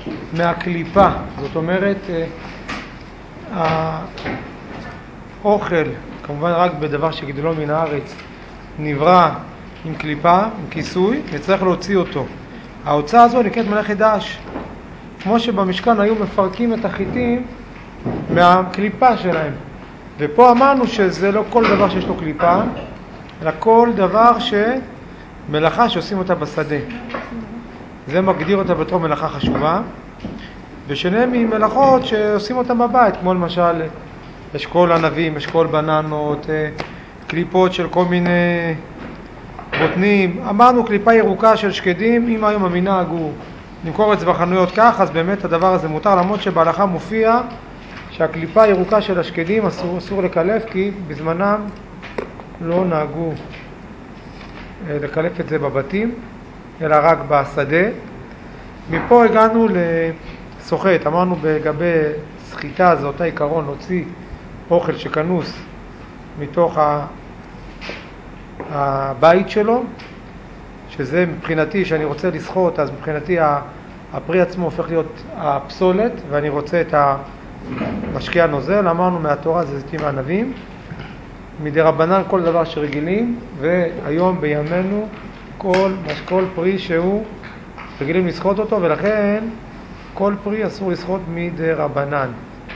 מהקליפה. זאת אומרת, האוכל, כמובן רק בדבר שגידלו מן הארץ, נברא עם קליפה, עם כיסוי, וצריך להוציא אותו. ההוצאה הזו נקראת מלאכת דש. כמו שבמשכן היו מפרקים את החיטים מהקליפה שלהם. ופה אמרנו שזה לא כל דבר שיש לו קליפה, אלא כל דבר מלאכה שעושים אותה בשדה. זה מגדיר אותה בתור מלאכה חשובה. ושניהם ממלאכות שעושים אותה בבית, כמו למשל אשכול ענבים, אשכול בננות, קליפות של כל מיני בוטנים. אמרנו קליפה ירוקה של שקדים, אם היום המנהג הוא למכור את זה בחנויות כך, אז באמת הדבר הזה מותר, למרות שבהלכה מופיע שהקליפה הירוקה של השקדים אסור לקלף, כי בזמנם לא נהגו לקלף את זה בבתים, אלא רק בשדה. מפה הגענו לסוחט. אמרנו בגבי סחיטה, זה אותה עיקרון, להוציא אוכל שכנוס מתוך הבית שלו, שזה מבחינתי, שאני רוצה לסחוט, אז מבחינתי הפרי עצמו הופך להיות הפסולת, ואני רוצה את המשקיע נוזל. אמרנו מהתורה זה זיתים וענבים, מדי רבנן כל דבר שרגילים, והיום בימינו כל פרי שהוא רגילים לסחוט אותו, ולכן כל פרי אסור לסחוט מדי רבנן.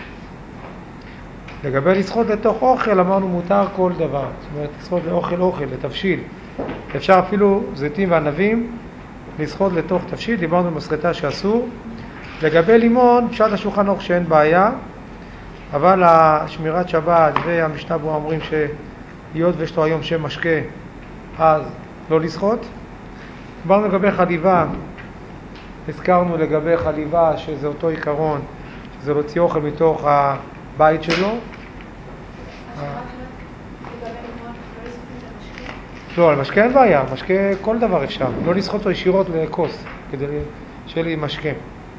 לגבי לסחוט לתוך אוכל, אמרנו מותר כל דבר. זאת אומרת, לסחוט לאוכל, לתבשיל. אפשר אפילו זיתים וענבים לסחוט לתוך תבשיל, דיברנו במסחטה שאסור. לגבי לימון, פשט השולחן ערוך שאין בעיה, אבל השמירת שבת והמשנה ברורה אומרים שהיות ויש לו היום שם משקה, אז לא לסחוט. דיברנו לגבי חליבה, הזכרנו לגבי חליבה שזה אותו עיקרון, שזה להוציא אוכל מתוך הבית שלו. לא, על משקה אין בעיה, משקה כל דבר אפשר, לא לסחוט אותו ישירות לכוס, כדי שיהיה לי משקה.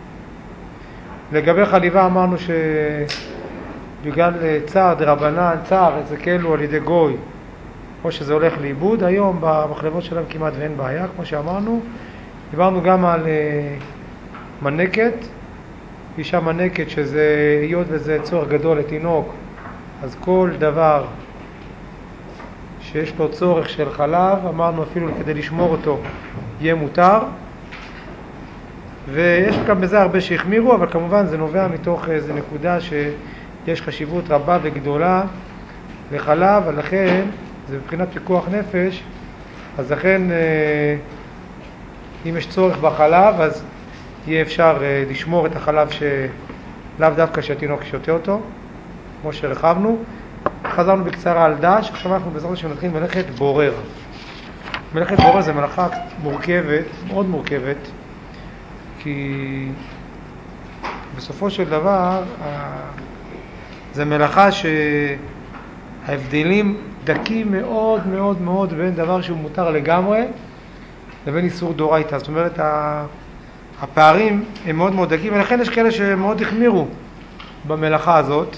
לגבי חליבה אמרנו שבגלל צער דרבנן, צער זה כאילו על ידי גוי, או שזה הולך לאיבוד, היום במחלבות שלהם כמעט ואין בעיה, כמו שאמרנו. דיברנו גם על מנקת, אישה מנקת שזה היות וזה צורך גדול לתינוק, אז כל דבר שיש לו צורך של חלב, אמרנו אפילו כדי לשמור אותו יהיה מותר. ויש גם בזה הרבה שהחמירו, אבל כמובן זה נובע מתוך איזו נקודה שיש חשיבות רבה וגדולה לחלב, ולכן זה מבחינת פיקוח נפש, אז לכן אם יש צורך בחלב, אז יהיה אפשר לשמור את החלב שלאו דווקא שהתינוק שותה אותו, כמו שרחבנו. חזרנו בקצרה על דש, עכשיו אנחנו בעזרת השם נתחיל מלאכת בורר. מלאכת בורר זה מלאכה מורכבת, מאוד מורכבת, כי בסופו של דבר זה מלאכה שההבדלים דקים מאוד מאוד מאוד בין דבר שהוא מותר לגמרי לבין איסור דאורייתא. זאת אומרת, הפערים הם מאוד מאוד דקים, ולכן יש כאלה שמאוד החמירו במלאכה הזאת.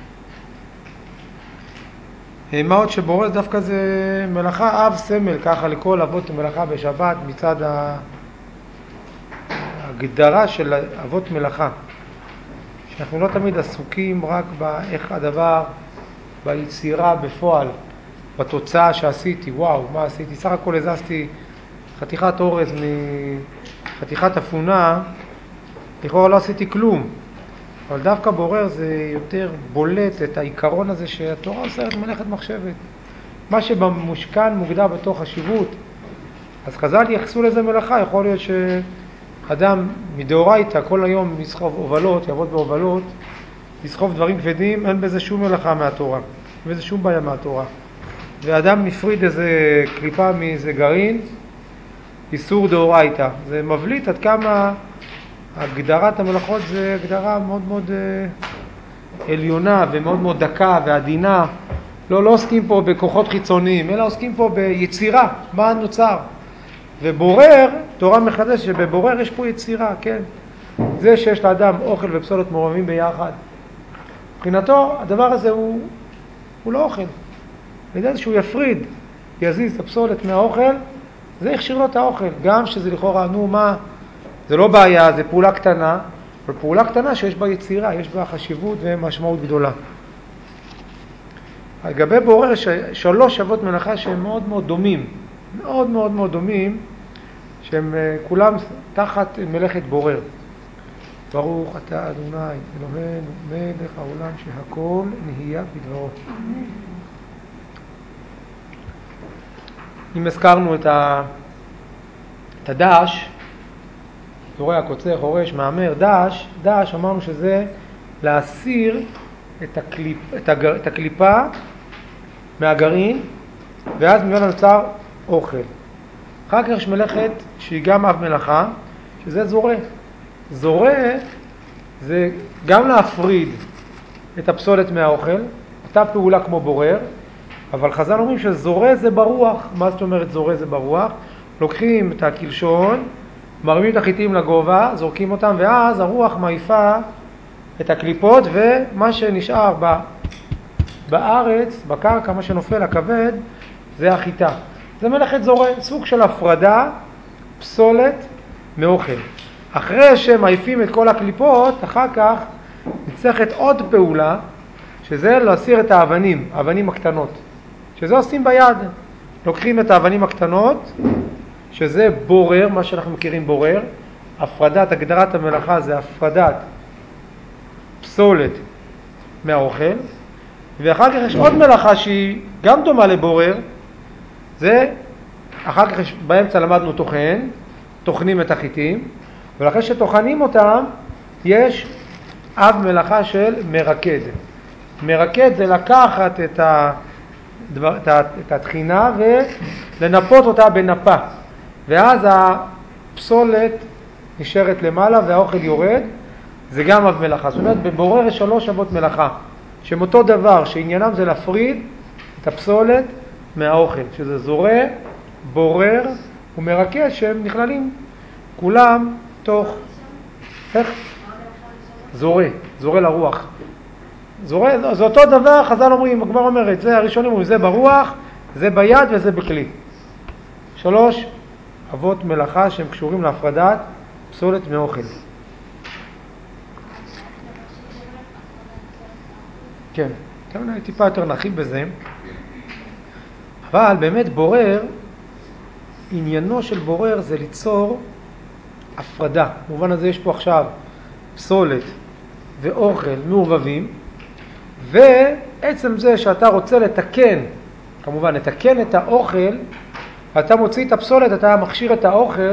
מה עוד שבורר דווקא זה מלאכה אב סמל, ככה לכל אבות מלאכה בשבת, מצד ההגדרה של אבות מלאכה, שאנחנו לא תמיד עסוקים רק באיך הדבר, ביצירה בפועל, בתוצאה שעשיתי, וואו, מה עשיתי? סך הכל הזזתי חתיכת אורז מחתיכת אפונה, לכאורה לא עשיתי כלום. אבל דווקא בורר זה יותר בולט את העיקרון הזה שהתורה עושה מלאכת מחשבת. מה שבמשכן מוגדר בתוך חשיבות, אז חז"ל יחסו לזה מלאכה. יכול להיות שאדם מדאורייתא כל היום יסחוב הובלות, יעבוד בהובלות, יסחוב דברים כבדים, אין בזה שום מלאכה מהתורה, אין בזה שום בעיה מהתורה. ואדם מפריד איזה קליפה מאיזה גרעין, איסור דאורייתא. זה מבליט עד כמה הגדרת המלאכות זה הגדרה מאוד מאוד עליונה ומאוד מאוד דקה ועדינה. לא עוסקים פה בכוחות חיצוניים, אלא עוסקים פה ביצירה, מה נוצר. ובורר, תורה מחדש שבבורר יש פה יצירה, כן? זה שיש לאדם אוכל ופסולת מעורבים ביחד. מבחינתו, הדבר הזה הוא לא אוכל. לדעת שהוא יפריד, יזיז את הפסולת מהאוכל, זה יכשיר לו את האוכל. גם שזה לכאורה, נו מה, זה לא בעיה, זה פעולה קטנה, אבל פעולה קטנה שיש בה יצירה, יש בה חשיבות ומשמעות גדולה. לגבי בורר, 3 אבות מלאכה שהם מאוד מאוד דומים, מאוד מאוד מאוד דומים, שהם כולם תחת מלאכת בורר. ברוך אתה אדוני אלוהינו מלך העולם שהכל נהיה בדברו. אם הזכרנו את הדש, זורע, קוצר, חורש, מאמר, דש אמרנו שזה להסיר את הקליפה מהגרעין, ואז ממנו נוצר אוכל. אחר כך יש מלאכת שהיא גם אב מלאכה, שזה זורע. זורע זה גם להפריד את הפסולת מהאוכל, אותה פעולה כמו בורר, אבל חז"ל אומרים שזורע זה ברוח. מה זאת אומרת זורע זה ברוח? לוקחים את הקלשון, מרימים את החיטים לגובה, זורקים אותם, ואז הרוח מעיפה את הקליפות, ומה שנשאר בארץ, בקרקע, מה שנופל הכבד, זה החיטה. זה מלאכת זורע, סוג של הפרדה, פסולת מאוכל. אחרי שמעיפים את כל הקליפות, אחר כך נצטרכת עוד פעולה, שזה להסיר את האבנים הקטנות, שזה עושים ביד. לוקחים את האבנים הקטנות, שזה בורר, מה שאנחנו מכירים בורר. הפרדת, הגדרת המלאכה זה הפרדת פסולת מהאוכל. ואחר כך יש עוד מלאכה שהיא גם דומה לבורר, זה אחר כך באמצע למדנו טוחנים את החיטים, ולאחרי שטוחנים אותם יש אב מלאכה של מרקד. מרקד זה לקחת את התחינה ולנפות אותה בנפה, ואז הפסולת נשארת למעלה והאוכל יורד. זה גם אב מלאכה. זאת אומרת, בבורר יש 3 אבות מלאכה שהם אותו דבר, שעניינם זה להפריד את הפסולת מהאוכל, שזה זורע, בורר ומרקד, שהם נכללים כולם תוך איך? זורע לרוח. זורע, זה אותו דבר. חז"ל אומרים, הגמרא אומרת, זה הראשונים אומרים, זה ברוח, זה ביד וזה בכלי. 3 אבות מלאכה שהם קשורים להפרדת פסולת מאוכל. כן, טיפה יותר נרחיב בזה. אבל באמת בורר, עניינו של בורר זה ליצור הפרדה. במובן הזה יש פה עכשיו פסולת ואוכל מעורבבים, ועצם זה שאתה רוצה לתקן, כמובן לתקן את האוכל, אתה מוציא את הפסולת, אתה מכשיר את האוכל.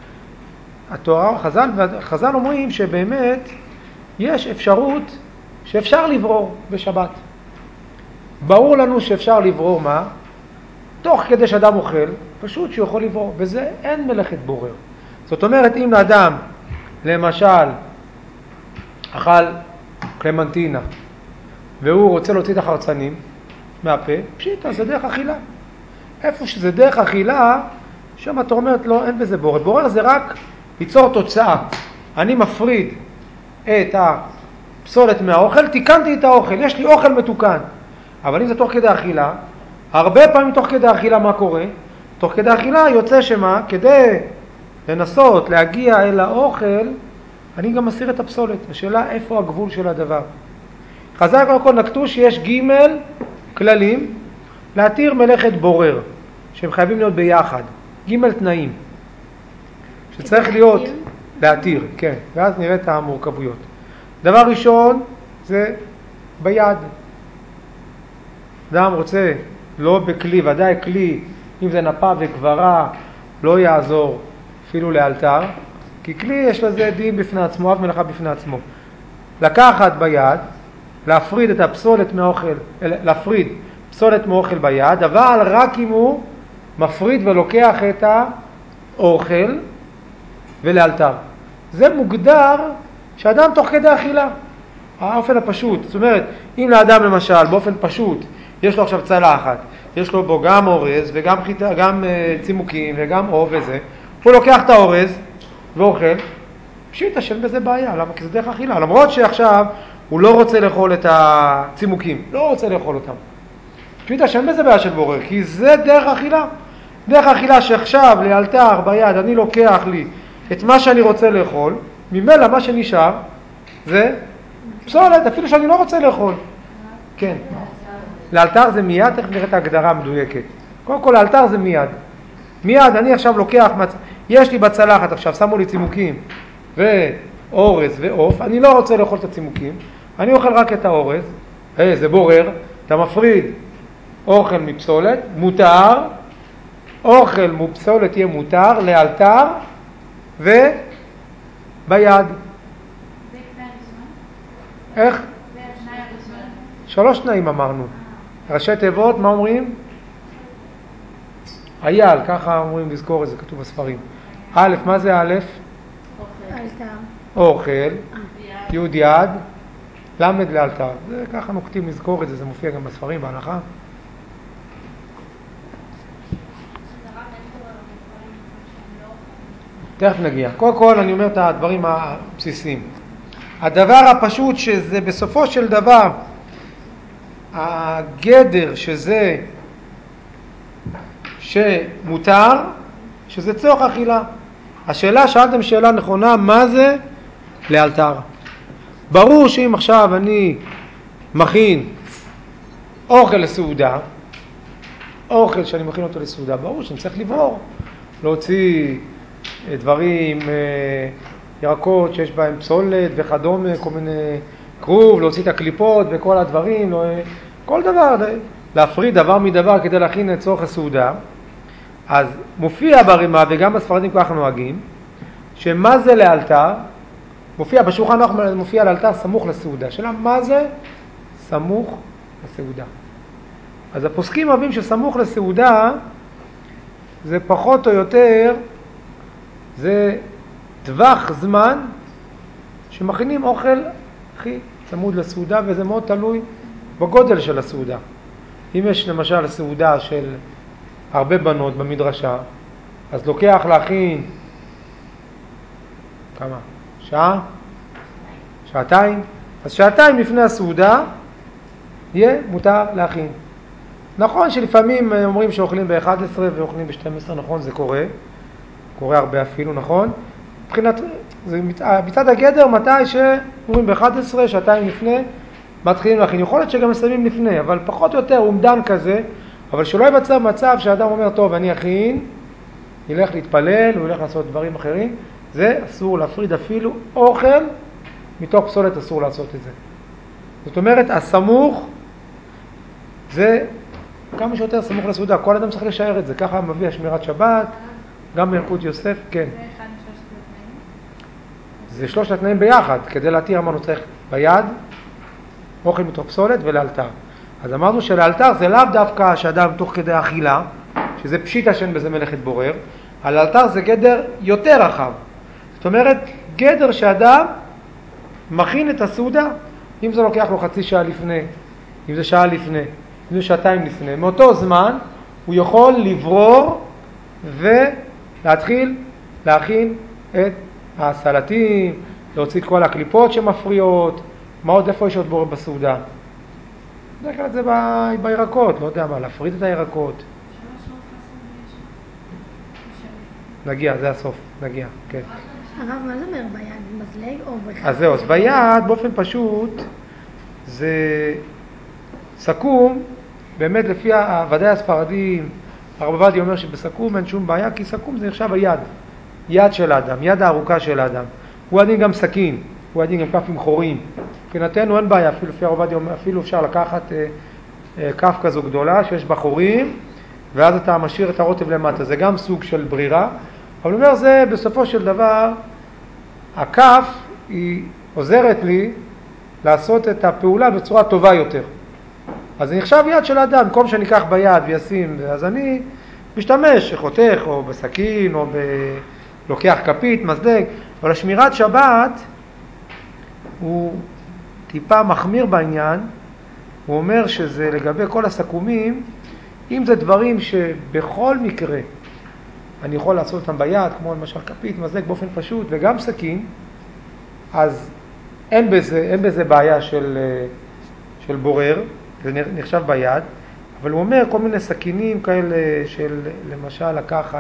חז"ל אומרים שבאמת יש אפשרות שאפשר לברור בשבת. ברור לנו שאפשר לברור מה? תוך כדי שאדם אוכל, פשוט שהוא יכול לברור. בזה אין מלאכת בורר. זאת אומרת, אם לאדם, למשל, אכל קלמנטינה, והוא רוצה להוציא את החרצנים מהפה, פשיטה, זה דרך אכילה. איפה שזה דרך אכילה, שם אתה אומרת, לא, אין בזה בורר. בורר זה רק ליצור תוצאה. אני מפריד את הפסולת מהאוכל, תיקנתי את האוכל, יש לי אוכל מתוקן. אבל אם זה תוך כדי אכילה, הרבה פעמים תוך כדי אכילה מה קורה? תוך כדי אכילה יוצא שמה? כדי לנסות להגיע אל האוכל, אני גם מסיר את הפסולת. השאלה איפה הגבול של הדבר. חז"ל קודם כל נקטו שיש ג' כללים להתיר מלאכת בורר, שהם חייבים להיות ביחד. ג' תנאים שצריך להיות להתיר, כן, ואז נראה את המורכבויות. דבר ראשון זה ביד. אדם רוצה לא בכלי, ודאי כלי, אם זה נפה וגברה, לא יעזור אפילו לאלתר, כי כלי יש לזה דין בפני עצמו, אב מלאכה בפני עצמו. לקחת ביד, להפריד את הפסולת מהאוכל, להפריד פסולת מאוכל ביד, אבל רק אם הוא מפריד ולוקח את האוכל ולאלתר. זה מוגדר שאדם תוך כדי אכילה. האופן הפשוט, זאת אומרת, אם לאדם למשל באופן פשוט יש לו עכשיו צלחת, יש לו בו גם אורז וגם חיטה, גם צימוקים וגם אוב וזה, הוא לוקח את האורז ואוכל, פשיטה שאין בזה בעיה. למה? כי זה דרך אכילה. למרות שעכשיו הוא לא רוצה לאכול את הצימוקים, לא רוצה לאכול אותם, פשיטה שאין בזה בעיה של בורר, כי זה דרך אכילה. דרך אכילה שעכשיו לאלתר ביד אני לוקח לי את מה שאני רוצה לאכול, ממילא מה שנשאר זה פסולת, אפילו שאני לא רוצה לאכול. כן. לאלתר זה מיד, תכף נראה את ההגדרה המדויקת. קודם כל, לאלתר זה מיד. מיד, אני עכשיו לוקח, יש לי בצלחת עכשיו, שמו לי צימוקים ואורז ועוף, אני לא רוצה לאכול את הצימוקים, אני אוכל רק את האורז, זה בורר, אתה מפריד אוכל מפסולת, מותר, אוכל מפסולת יהיה מותר, לאלתר וביד. איך? 3 תנאים אמרנו. ראשי תיבות, מה אומרים? אייל, ככה אומרים לזכור את זה, כתוב בספרים. א', מה זה א'? אוכל. י' יד. למד לאלתר. זה ככה נוקטים לזכור את זה, זה מופיע גם בספרים בהלכה. תכף נגיע. קודם כל אני אומר את הדברים הבסיסיים. הדבר הפשוט שזה בסופו של דבר, הגדר שזה שמותר, שזה צורך אכילה. השאלה, שאלתם שאלה נכונה, מה זה לאלתר? ברור שאם עכשיו אני מכין אוכל לסעודה, אוכל שאני מכין אותו לסעודה, ברור שאני צריך לברור, להוציא דברים, ירקות שיש בהם פסולת וכדומה, כל מיני כרוב, להוציא את הקליפות וכל הדברים, כל דבר, להפריד דבר מדבר כדי להכין את צורך הסעודה. אז מופיע ברימה, וגם בספרדים כך נוהגים, שמה זה לאלתר? מופיע בשולחן ערוך, מופיע לאלתר סמוך לסעודה. שאלה, מה זה סמוך לסעודה? אז הפוסקים אוהבים שסמוך לסעודה זה פחות או יותר, זה טווח זמן שמכינים אוכל הכי צמוד לסעודה, וזה מאוד תלוי בגודל של הסעודה. אם יש למשל סעודה של הרבה בנות במדרשה, אז לוקח להכין כמה? שעה? שעתיים? אז שעתיים לפני הסעודה יהיה מותר להכין. נכון שלפעמים אומרים שאוכלים ב-11 ואוכלים ב-12, נכון, זה קורה הרבה אפילו, נכון? מבחינת, זה מצד הגדר מתי שאומרים ב-11, שעתיים לפני, מתחילים להכין. יכול להיות שגם מסיימים לפני, אבל פחות או יותר אומדן כזה, אבל שלא ייווצר מצב שהאדם אומר, טוב, אני אכין, ילך להתפלל, הוא ילך לעשות דברים אחרים, זה אסור להפריד אפילו אוכל, מתוך פסולת אסור לעשות את זה. זאת אומרת, הסמוך זה כמה שיותר סמוך לסעודה, כל אדם צריך לשער את זה, ככה מביא השמירת שבת, גם מלכות יוסף, כן. זה אחד משלושת התנאים? זה 3 התנאים ביחד, כדי להתיר אמרנו צריך ביד, אוכל מתוך פסולת ולאלתר. אז אמרנו שלאלתר זה לאו דווקא שאדם תוך כדי אכילה, שזה פשיטה שאין בזה מלאכת בורר, על האלתר זה גדר יותר רחב. זאת אומרת, גדר שאדם מכין את הסעודה, אם זה לוקח לו חצי שעה לפני, אם זה שעה לפני, אם זה שעתיים לפני, מאותו זמן הוא יכול לברור ולהתחיל להכין את הסלטים, להוציא את כל הקליפות שמפריעות, מה עוד, איפה יש עוד בורר בסעודה? בדרך כלל זה בירקות, לא יודע מה, להפריד את הירקות. נגיע, זה הסוף, נגיע, כן. הרב, מה זה אומר ביד? מזלג או בחד? אז זהו, אז ביד באופן פשוט זה סכו"ם, באמת לפי ודאי הספרדים, הרב עובדיה אומר שבסכו"ם אין שום בעיה, כי סכו"ם זה נחשב היד, יד של האדם, יד הארוכה של האדם. הוא עדין גם סכין, הוא עדין גם כף עם חורים. מבחינתנו אין בעיה, אפילו לפי הרב עובדיה אומר, אפילו אפשר לקחת כף כזו גדולה שיש בה חורים, ואז אתה משאיר את הרוטב למטה, זה גם סוג של ברירה. אבל הוא אומר, זה בסופו של דבר, הכף היא עוזרת לי לעשות את הפעולה בצורה טובה יותר. אז זה נחשב יד של האדם, במקום שאני אקח ביד וישים, אז אני משתמש, חותך או בסכין או לוקח כפית, מזלג, אבל השמירת שבת הוא טיפה מחמיר בעניין, הוא אומר שזה לגבי כל הסכומים, אם זה דברים שבכל מקרה אני יכול לעשות אותם ביד, כמו למשל כפית, מזלג באופן פשוט, וגם סכין, אז אין בזה בעיה של בורר, זה נחשב ביד, אבל הוא אומר כל מיני סכינים כאלה של למשל לקחת,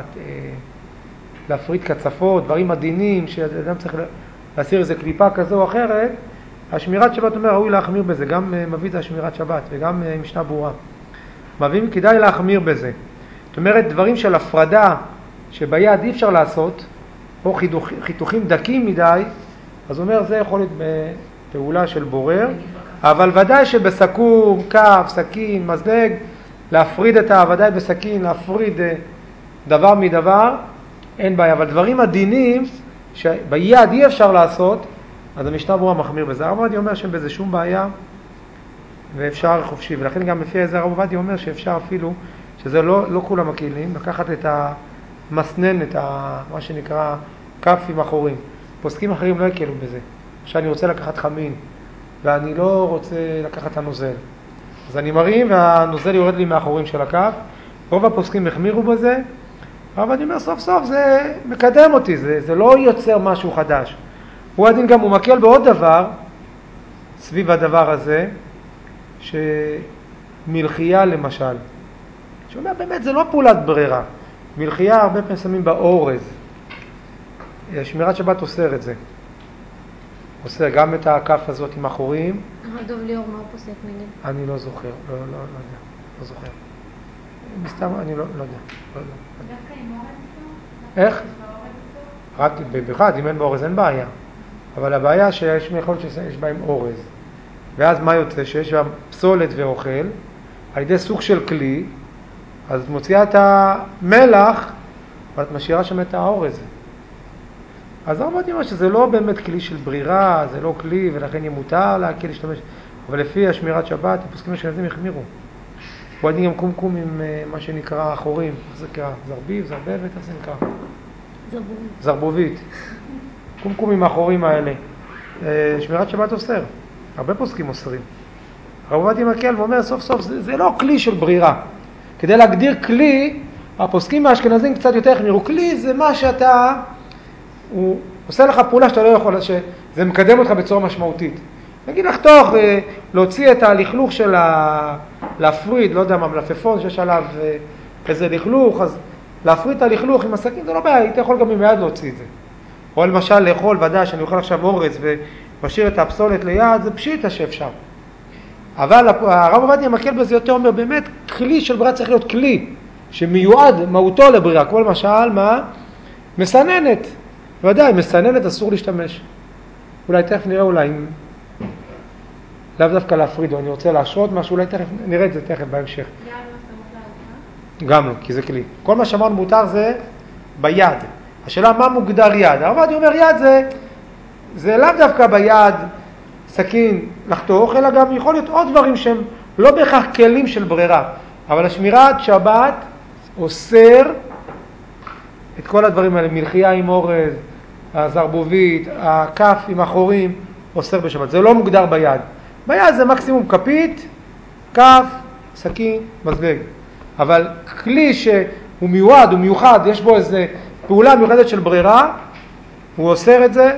להפריד קצפות, דברים עדינים, שאדם צריך להסיר איזה קליפה כזו או אחרת, השמירת שבת אומר, ראוי להחמיר בזה, גם מביא את השמירת שבת וגם משנה ברורה. מביאים, כדאי להחמיר בזה. זאת אומרת, דברים של הפרדה שביד אי אפשר לעשות, או חיתוכים דקים מדי, אז הוא אומר, זה יכול להיות בפעולה של בורר, אבל ודאי שבסכו"ם, כף, סכין, מזלג, להפריד את ודאי בסכין, להפריד דבר מדבר, אין בעיה. אבל דברים עדינים שביד אי אפשר לעשות, אז המשנה ברורה מחמיר בזה. הרב עובדיה אומר שאין בזה שום בעיה, ואפשר חופשי. ולכן גם לפי איזה הרב עובדיה אומר שאפשר אפילו, שזה לא כולם הכלים, לקחת את המסנן, את מה שנקרא כף עם אחורים. פוסקים אחרים לא יקלו בזה. שאני רוצה לקחת חמין, ואני לא רוצה לקחת את הנוזל. אז אני מרים והנוזל יורד לי מאחורים של הכף. רוב הפוסקים החמירו בזה, אבל אני אומר סוף סוף זה מקדם אותי, זה לא יוצר משהו חדש. הוא הדין גם הוא מקל בעוד דבר, סביב הדבר הזה, שמלחייה למשל. שאומר באמת זה לא פעולת ברירה. מלחייה הרבה פעמים שמים באורז. שמירת שבת אוסר את זה. אוסר גם את הכף הזאת עם אחורים. דוב ליאור, מה הוא פוסק נגד? אני לא זוכר, לא יודע, לא זוכר. מסתם, אני לא יודע. דווקא עם אורז איתו? איך? רק במיוחד, אם אין באורז אין בעיה. אבל הבעיה שיש יכול להיות שיש בהם אורז. ואז מה יוצא? שיש בה פסולת ואוכל, על ידי סוג של כלי, אז את מוציאה את המלח, ואת משאירה שם את האורז. אז הרב עובדיה אומר שזה לא באמת כלי של ברירה, זה לא כלי, ולכן יהיה מותר להקל להשתמש. אבל לפי השמירת שבת, הפוסקים האשכנזים החמירו. הוא עדיין גם קומקום עם מה שנקרא אחורים. איך זה קרה? זרביב, זרבבת, איך זה נקרא? זרבובית. זרבובית. קומקום עם האחורים האלה. שמירת שבת אוסר. הרבה פוסקים אוסרים. הרב עובדיה מקל ואומר סוף סוף, זה לא כלי של ברירה. כדי להגדיר כלי, הפוסקים האשכנזים קצת יותר החמירו. כלי זה מה שאתה... הוא עושה לך פעולה שאתה לא יכול, שזה מקדם אותך בצורה משמעותית. נגיד לחתוך, להוציא את הלכלוך של להפריד, לא יודע מה, מלפפון שיש עליו איזה לכלוך, אז להפריד את הלכלוך עם הסכין, זה לא בעיה, אתה יכול גם עם יד להוציא את זה. או למשל לאכול, ודאי שאני אוכל עכשיו אורז ומשאיר את הפסולת ליד, זה פשיטה שאפשר. אבל הרב עובדיה מקל בזה יותר, אומר באמת, כלי של ברירה צריך להיות כלי שמיועד מהותו לברירה, כמו למשל, מה? מסננת. ודאי, מסננת אסור להשתמש. אולי תכף נראה אולי, לאו דווקא להפריד, או אני רוצה להשרות משהו, אולי תכף, נראה את זה תכף בהמשך. גם לא, כי זה כלי. כל מה שאמרנו מותר זה ביד. השאלה מה מוגדר יד? הרב עובדיה אומר יד זה לאו דווקא ביד סכין לחתוך, אלא גם יכול להיות עוד דברים שהם לא בהכרח כלים של ברירה. אבל השמירת שבת אוסר את כל הדברים האלה, מלחייה עם אורז, הזרבובית, הכף עם אחורים, אוסר בשבת. זה לא מוגדר ביד. ביד זה מקסימום כפית, כף, סכין, מזלג. אבל כלי שהוא מיועד, הוא מיוחד, יש בו איזו פעולה מיוחדת של ברירה, הוא אוסר את זה.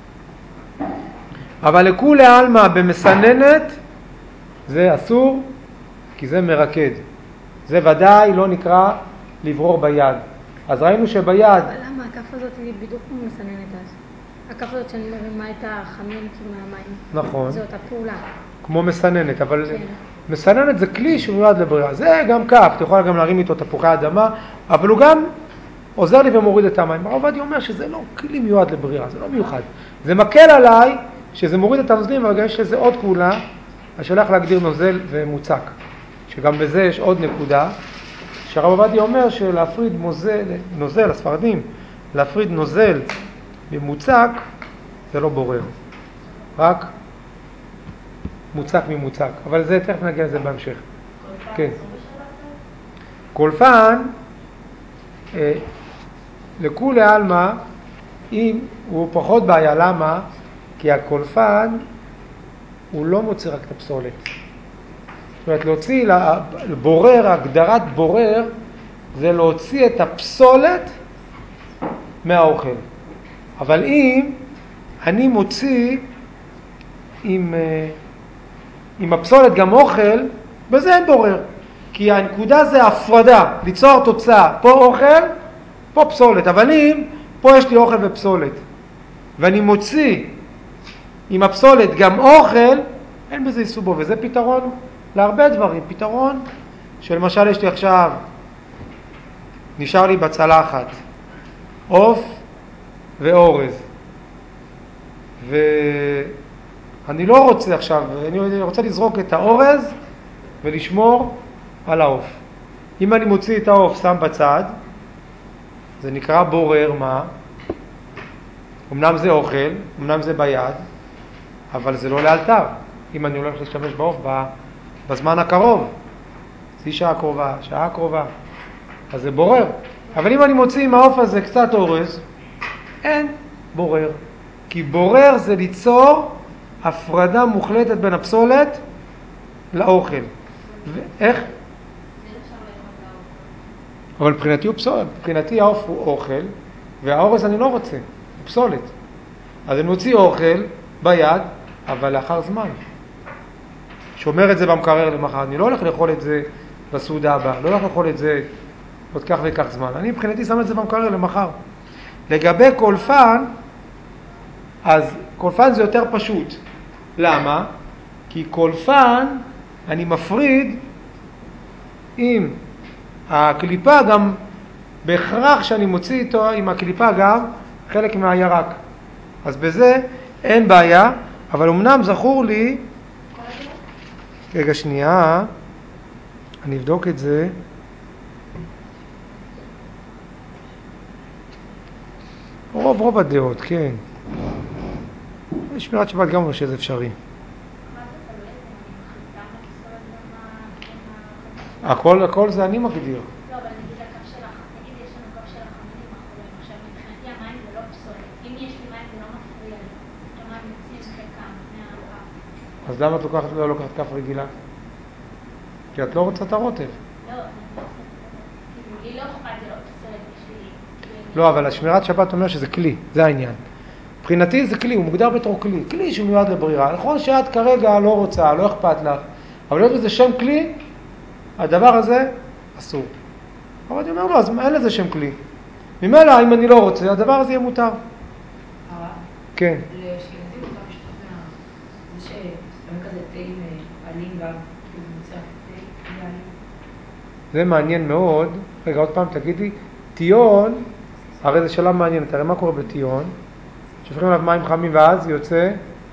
אבל לכולי עלמא במסננת, זה אסור, כי זה מרקד. זה ודאי לא נקרא לברור ביד. אז ראינו שביד... אבל למה הכף הזאת היא בדיוק כמו מסננת אז? הכף הזאת שאני מרימה את החמין מהמים. נכון. זאת הפעולה. כמו מסננת, אבל כן. מסננת זה כלי שמיועד לברירה. זה גם כף, אתה יכול גם להרים איתו תפוחי אדמה, אבל הוא גם עוזר לי ומוריד את המים. הרב עובדיה אומר שזה לא כלי מיועד לברירה, זה לא מיוחד. זה מקל עליי שזה מוריד את הנוזלים, אבל יש לזה עוד פעולה, השאלה איך להגדיר נוזל ומוצק. שגם בזה יש עוד נקודה, שהרב עובדיה אומר שלהפריד נוזל, הספרדים, להפריד נוזל ממוצק, זה לא בורר. רק מוצק ממוצק. אבל זה תכף נגיע לזה בהמשך. כן. קולפן, לכולי עלמא, אם הוא פחות בעיה, למה? כי הקולפן הוא לא מוציא רק את הפסולת. זאת אומרת, להוציא, לבורר, הגדרת בורר, זה להוציא את הפסולת מהאוכל. אבל אם אני מוציא עם הפסולת גם אוכל, בזה אין בורר. כי הנקודה זה הפרדה, ליצור תוצאה. פה אוכל, פה פסולת. אבל אם פה יש לי אוכל ופסולת, ואני מוציא עם הפסולת גם אוכל, אין בזה איסור בו, וזה פתרון להרבה דברים. פתרון שלמשל יש לי עכשיו, נשאר לי בצלחת עוף ואורז, ואני לא רוצה עכשיו, אני רוצה לזרוק את האורז ולשמור על העוף. אם אני מוציא את העוף, שם בצד, זה נקרא בורר. מה? אמנם זה אוכל, אמנם זה ביד, אבל זה לא לאלתר. אם אני הולך להשתמש בעוף בזמן הקרוב, חצי שעה הקרובה, שעה הקרובה, אז זה בורר. אבל אם אני מוציא עם העוף הזה קצת אורז, אין בורר. כי בורר זה ליצור הפרדה מוחלטת בין הפסולת לאוכל. איך? אבל מבחינתי הוא פסולת. מבחינתי העוף הוא אוכל, והאורז אני לא רוצה, הוא פסולת. אז אני מוציא אוכל ביד, אבל לאחר זמן. שומר את זה במקרר למחר. אני לא הולך לאכול את זה בסעודה הבאה, לא הולך לאכול את זה עוד כך וכך זמן. אני מבחינתי שם את זה במקרר למחר. לגבי קולפן, אז קולפן זה יותר פשוט. למה? כי קולפן אני מפריד עם הקליפה, גם בהכרח שאני מוציא איתו עם הקליפה גם חלק מהירק. אז בזה אין בעיה, אבל אמנם זכור לי, רגע שנייה, אני אבדוק את זה. רוב הדעות, כן. שמירת שבת גם שזה אפשרי. הכל זה אני מגדיר. לא, אבל נגיד הקו שלך, נגיד יש לנו קו של החמנים מאחורינו. עכשיו מבחינתי המים זה לא פסולת. אם יש לי מים זה לא מפריע לי. כלומר מוצאים חלקם מהקו. אז למה את לא לוקחת כף רגילה? כי את לא רוצה את הרוטב. לא, אני לא עושה את זה. לי לא אכפת, זה לא פסולת בשבילי. לא, אבל השמירת שבת אומר שזה כלי, זה העניין. מבחינתי זה כלי, הוא מוגדר בתור כלי, כלי שמיועד לברירה. נכון שאת כרגע לא רוצה, לא אכפת לך, אבל להיות בזה שם כלי, הדבר הזה אסור. אבל אני אומר לו, אז אין לזה שם כלי. ממילא, אם אני לא רוצה, הדבר הזה יהיה מותר. כן. לאשכנזים אותם משתכנע, זה ששמים כזה תה עם עלים ואז כאילו מוצא תה עם עלים. זה מעניין מאוד. רגע, עוד פעם תגידי, טיון, הרי זה שאלה מעניינת, הרי מה קורה בטיון? שופכים עליו מים חמים ואז יוצא,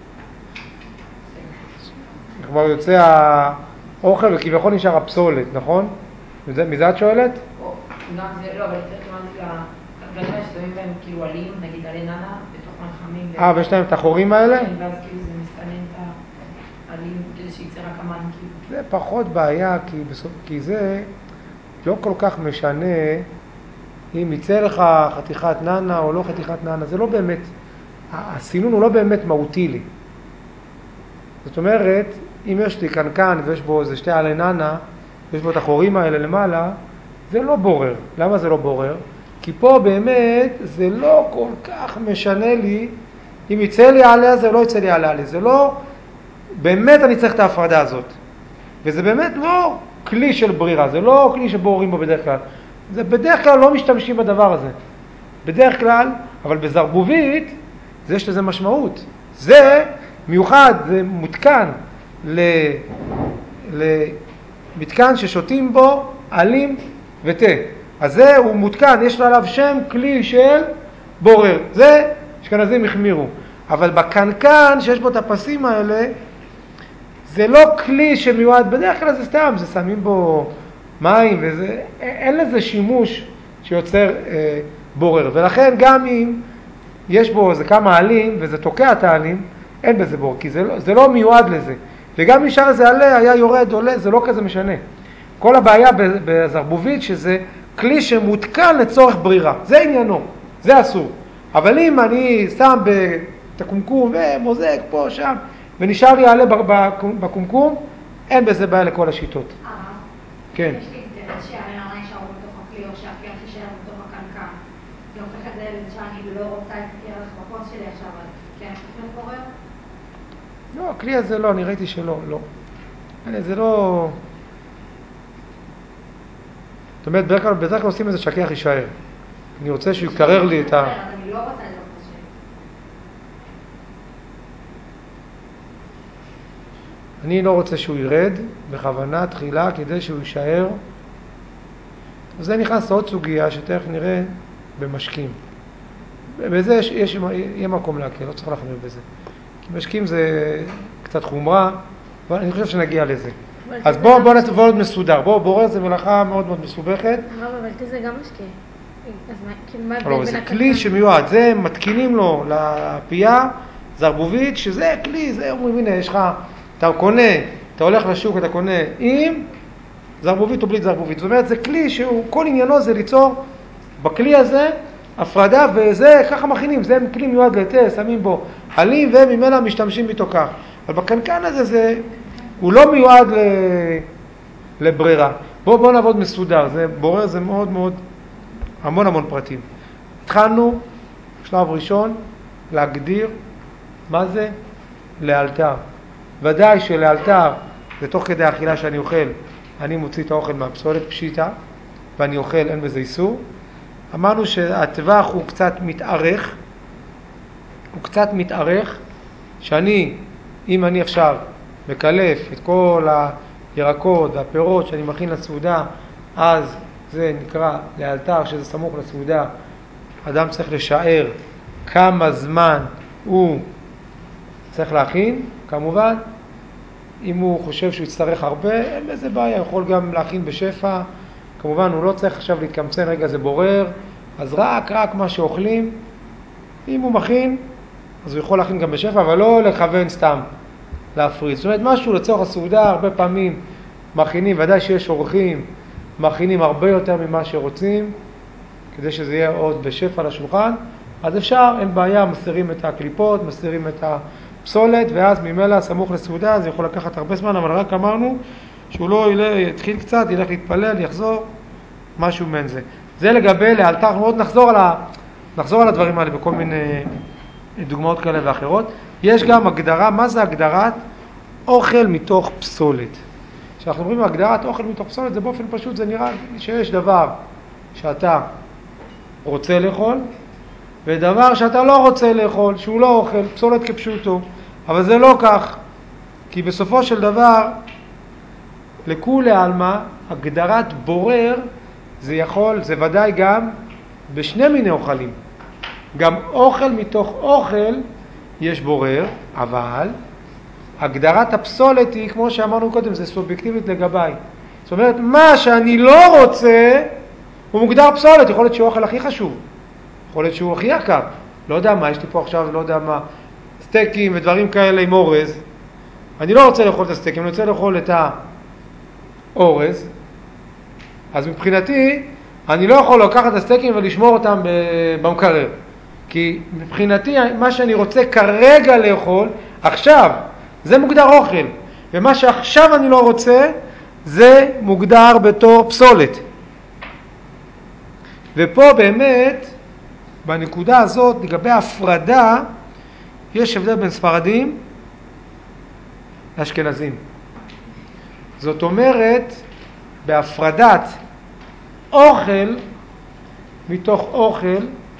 כבר יוצא האוכל וכביכול נשאר הפסולת, נכון? מזה את שואלת? גם זה, לא, אבל יותר כמובן הגנים ששמים בהם כאילו עלים, נגיד עלי ננה, בתוך מים חמים. ויש להם את החורים האלה? כן, ואז כאילו זה מסתנן את העלים כדי שיצא רק המים כאילו. זה פחות בעיה, כי זה לא כל כך משנה אם יצא לך חתיכת ננה או לא חתיכת ננה, זה לא באמת, הסינון הוא לא באמת מהותי לי. זאת אומרת, אם יש לי קנקן ויש בו איזה שתי עלי ננה, יש בו את החורים האלה למעלה, זה לא בורר. למה זה לא בורר? כי פה באמת זה לא כל כך משנה לי אם יצא לי עליה זה או לא יצא לי עליה. זה לא, באמת אני צריך את ההפרדה הזאת. וזה באמת לא כלי של ברירה, זה לא כלי שבוררים בו בדרך כלל. זה בדרך כלל לא משתמשים בדבר הזה. בדרך כלל, אבל בזרבובית, זה יש לזה משמעות. זה מיוחד, זה מותקן למתקן ששותים בו עלים ותה. אז זה הוא מותקן, יש לו עליו שם כלי של בורר. זה אשכנזים החמירו. אבל בקנקן שיש בו את הפסים האלה, זה לא כלי שמיועד, בדרך כלל זה סתם, זה שמים בו מים וזה, אין לזה שימוש שיוצר בורר. ולכן גם אם יש בו איזה כמה עלים וזה תוקע את העלים, אין בזה בורר, כי זה לא מיועד לזה. וגם נשאר איזה עלה, היה יורד, עולה, זה לא כזה משנה. כל הבעיה בזרבובית שזה כלי שמותקן לצורך ברירה, זה עניינו, זה אסור. אבל אם אני שם את הקומקום ומוזג פה, שם, ונשאר לי עלה בקומקום, אין בזה בעיה לכל השיטות. כן. יש לי אינטרס שהעלה נשאר בתוך הכלי או שהקרח יישאר בתוך הקנקן. זה הופך את זה לזה שאני לא רוצה את הקרח בכוס שלי עכשיו, אז כן, זה בורר? לא, הכלי הזה לא, אני ראיתי שלא, לא. זה לא... זאת אומרת, בדרך כלל עושים איזה שכח יישאר. אני רוצה שהוא יקרר לי את ה... אני לא רוצה את הכוס אני לא רוצה שהוא ירד בכוונה תחילה כדי שהוא יישאר. וזה נכנס לעוד סוגיה שתכף נראה במשקים. בזה יהיה מקום להקל, לא צריך להחמיר בזה. כי משקים זה קצת חומרה, אבל אני חושב שנגיע לזה. אז בואו נתבוא עוד מסודר. בורר זה מלאכה מאוד מאוד מסובכת. אבל זה גם משקה. אז מה, לא, זה כלי שמיועד, זה מתקינים לו לפייה, זרבובית, שזה כלי, זה אומרים, הנה, יש לך, אתה קונה, אתה הולך לשוק, אתה קונה עם זרבובית או בלי זרבובית. זאת אומרת, זה כלי שהוא, כל עניינו זה ליצור בכלי הזה הפרדה, וזה ככה מכינים, זה כלי מיועד לתה, שמים בו עלים, וממילא משתמשים איתו כך. אבל בקנקן הזה, הוא לא מיועד לברירה. בואו נעבוד מסודר, זה בורר, זה מאוד מאוד, המון פרטים. התחלנו, שלב ראשון, להגדיר מה זה לאלתר. ודאי שלאלתר, זה תוך כדי האכילה שאני אוכל, אני מוציא את האוכל מהפסולת פשיטה, ואני אוכל, אין בזה איסור. אמרנו שהטווח הוא קצת מתארך, שאני, אם אני עכשיו מקלף את כל הירקות והפירות שאני מכין לסעודה, אז זה נקרא לאלתר, שזה סמוך לסעודה. אדם צריך לשער כמה זמן הוא צריך להכין. כמובן, אם הוא חושב שהוא יצטרך הרבה, אין בזה בעיה, הוא יכול גם להכין בשפע. כמובן, הוא לא צריך עכשיו להתקמצן, רגע זה בורר, אז רק מה שאוכלים. אם הוא מכין, אז הוא יכול להכין גם בשפע, אבל לא לכוון סתם להפריד. זאת אומרת, משהו לצורך הסעודה, הרבה פעמים מכינים, ודאי שיש אורחים, מכינים הרבה יותר ממה שרוצים, כדי שזה יהיה עוד בשפע לשולחן, אז אפשר, אין בעיה, מסירים את הקליפות, מסירים את הפסולת, ואז ממילא סמוך לסעודה, זה יכול לקחת הרבה זמן, אבל רק אמרנו שהוא לא יתחיל קצת, ילך להתפלל, יחזור, משהו מן זה. זה לגבי לאלתר, אנחנו עוד נחזור על הדברים האלה בכל מיני דוגמאות כאלה ואחרות. יש גם הגדרה, מה זה הגדרת אוכל מתוך פסולת? כשאנחנו אומרים הגדרת אוכל מתוך פסולת, זה באופן פשוט, זה נראה שיש דבר שאתה רוצה לאכול, ודבר שאתה לא רוצה לאכול, שהוא לא אוכל, פסולת כפשוטו. אבל זה לא כך, כי בסופו של דבר, לכולי עלמא, הגדרת בורר, זה ודאי גם בשני מיני אוכלים. גם אוכל מתוך אוכל יש בורר, אבל הגדרת הפסולת היא, כמו שאמרנו קודם, זה סובייקטיבית לגביי. זאת אומרת, מה שאני לא רוצה, הוא מוגדר פסולת. יכול להיות שהוא אוכל הכי חשוב, יכול להיות שהוא הכי יקר. לא יודע מה, יש לי פה עכשיו, לא יודע מה, סטייקים ודברים כאלה עם אורז. אני לא רוצה לאכול את הסטייקים, אני רוצה לאכול את האורז. אז מבחינתי, אני לא יכול לקחת את הסטייקים ולשמור אותם במקרר. כי מבחינתי, מה שאני רוצה כרגע לאכול, עכשיו, זה מוגדר אוכל. ומה שעכשיו אני לא רוצה, זה מוגדר בתור פסולת. ופה באמת, בנקודה הזאת, לגבי ההפרדה, יש הבדל בין ספרדים לאשכנזים. זאת אומרת, בהפרדת אוכל מתוך אוכל,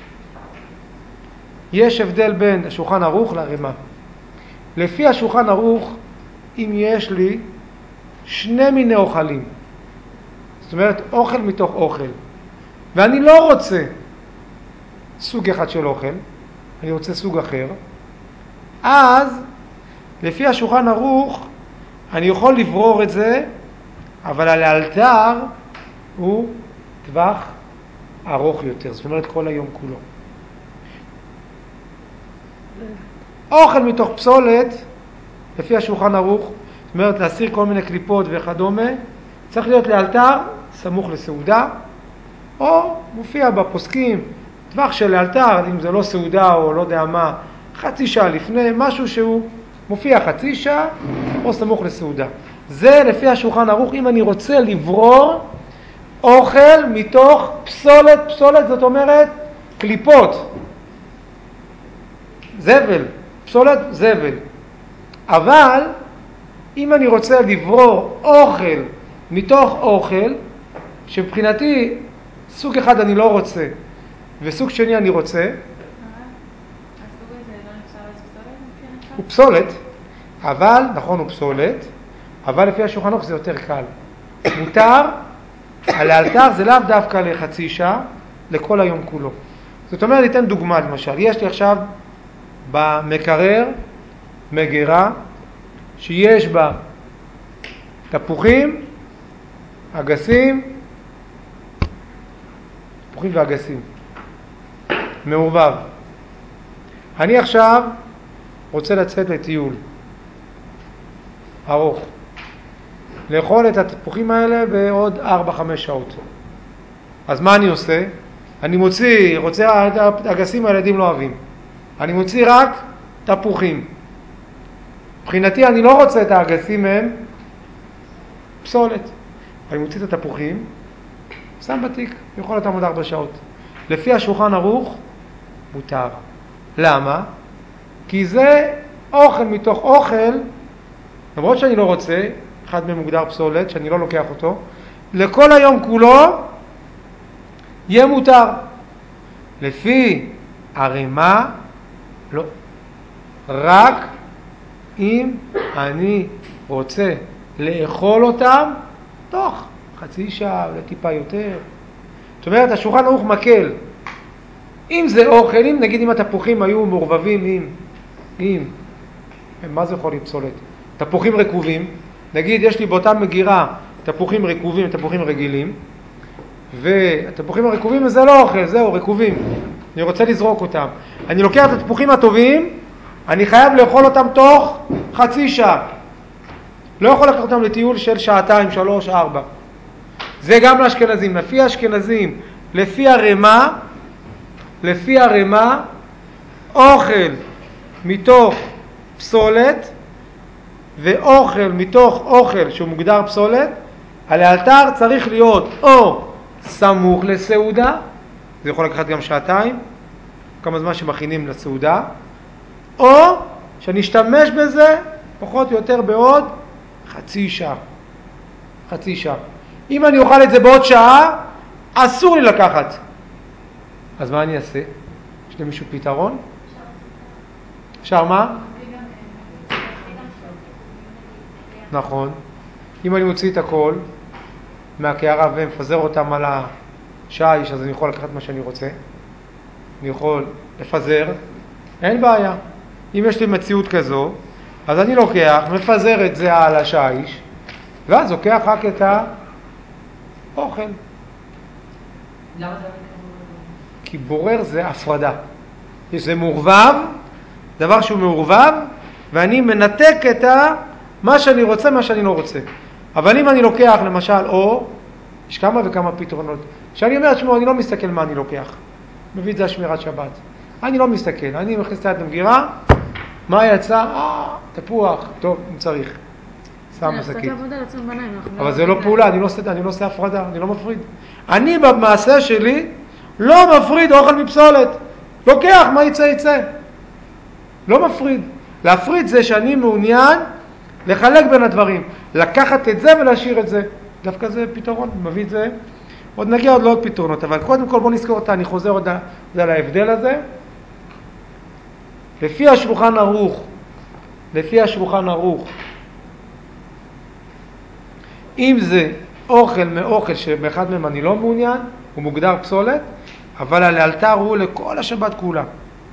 יש הבדל בין השולחן ערוך לרמה. לפי השולחן ערוך, אם יש לי שני מיני אוכלים, זאת אומרת אוכל מתוך אוכל, ואני לא רוצה סוג אחד של אוכל, אני רוצה סוג אחר, אז לפי השולחן ערוך אני יכול לברור את זה, אבל הלאלתר הוא טווח ארוך יותר, זאת אומרת כל היום כולו. אוכל מתוך פסולת, לפי השולחן ערוך, זאת אומרת להסיר כל מיני קליפות וכדומה, צריך להיות לאלתר סמוך לסעודה, או מופיע בפוסקים טווח של לאלתר, אם זה לא סעודה או לא יודע מה, חצי שעה לפני, משהו שהוא מופיע חצי שעה או סמוך לסעודה. זה לפי השולחן ערוך, אם אני רוצה לברור אוכל מתוך פסולת. פסולת זאת אומרת קליפות, זבל, פסולת זבל. אבל אם אני רוצה לברור אוכל מתוך אוכל, שבחינתי סוג אחד אני לא רוצה וסוג שני אני רוצה, הסוג הזה לא נחשב לפסולת? הוא פסולת, אבל נכון הוא פסולת, אבל לפי השולחן ערוך זה יותר קל. מותר, לאלתר זה לאו דווקא לחצי שעה, לכל היום כולו. זאת אומרת, ניתן דוגמה למשל, יש לי עכשיו במקרר מגירה שיש בה תפוחים, אגסים, תפוחים ואגסים, מעורבב. אני עכשיו רוצה לצאת לטיול ארוך, לאכול את התפוחים האלה בעוד 4-5 שעות. אז מה אני עושה? אני רוצה את האגסים, הילדים לא אוהבים. אני מוציא רק תפוחים. מבחינתי אני לא רוצה את האגסים, הם פסולת. אני מוציא את התפוחים, שם בתיק, יכול אותם עוד 4 שעות. לפי השולחן ערוך, מותר. למה? כי זה אוכל מתוך אוכל, למרות שאני לא רוצה, אחד מהם מוגדר פסולת, שאני לא לוקח אותו, לכל היום כולו יהיה מותר. לפי הרמה, לא. רק אם אני רוצה לאכול אותם תוך חצי שעה, אולי טיפה יותר. זאת אומרת, השולחן ערוך מקל. אם זה אוכל, אם נגיד אם התפוחים היו מעורבבים עם מה זה יכול להיות פסולת? תפוחים רקובים. נגיד יש לי באותה מגירה תפוחים רקובים, תפוחים רגילים, והתפוחים הרקובים זה לא אוכל, זהו, רקובים. אני רוצה לזרוק אותם. אני לוקח את התפוחים הטובים, אני חייב לאכול אותם תוך חצי שעה. לא יכול לקחת אותם לטיול של 2, 3, 4. זה גם לאשכנזים. לפי האשכנזים, לפי הרמה, אוכל מתוך פסולת ואוכל מתוך אוכל שהוא מוגדר פסולת, הלאלתר צריך להיות או סמוך לסעודה, זה יכול לקחת גם 2, כמה זמן שמכינים לסעודה, או שאני אשתמש בזה פחות או יותר בעוד חצי שעה. אם אני אוכל את זה בעוד שעה, אסור לי לקחת. אז מה אני אעשה? יש למישהו פתרון? אפשר מה? נכון. אם אני מוציא את הכל מהקערה ומפזר אותם על השיש, אז אני יכול לקחת מה שאני רוצה. אני יכול לפזר, אין בעיה. אם יש לי מציאות כזו, אז אני לוקח, מפזר את זה על השיש, ואז לוקח רק את האוכל. למה זה לא מתקרב? כי בורר זה הפרדה. זה מעורבב, דבר שהוא מעורבב, ואני מנתק את מה שאני רוצה, מה שאני לא רוצה. אבל אם אני לוקח למשל, או, יש כמה וכמה פתרונות. כשאני אומר, תשמעו, אני לא מסתכל מה אני לוקח. מביא את זה השמירת שבת. אני לא מסתכל, אני מכניס את המגירה, מה יצא? תפוח, טוב, אם צריך. שם בשקית. אבל זה לא פעולה, אני לא עושה הפרדה, אני לא מפריד. אני במעשה שלי לא מפריד אוכל מפסולת. לוקח, מה יצא? לא מפריד. להפריד זה שאני מעוניין לחלק בין הדברים. לקחת את זה ולהשאיר את זה. דווקא זה פתרון, מביא את זה. עוד נגיע עוד לא עוד פתרונות, אבל קודם כל בוא נזכור אותה, אני חוזר עוד על ההבדל הזה. לפי השולחן ערוך, אם זה אוכל מאוכל שבאחד מהם אני לא מעוניין, הוא מוגדר פסולת, אבל הלאלתר הוא לכל השבת כולה.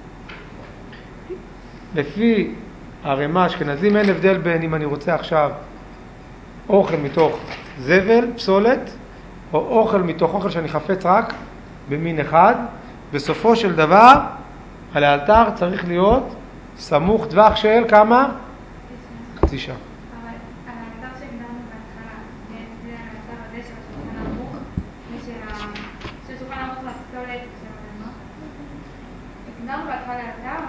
לפי הרמה האשכנזים אין הבדל בין אם אני רוצה עכשיו אוכל מתוך זבל, פסולת, או אוכל מתוך אוכל שאני חפץ רק במין אחד. בסופו של דבר הלאלתר צריך להיות סמוך טווח של כמה? חצי שעה. אבל הלאלתר שהגדרנו בהתחלה, זה הלאלתר הזה של השולחן ערוך ושל שולחן ערוך והפסולת הגדרנו בהתחלה לאלתר,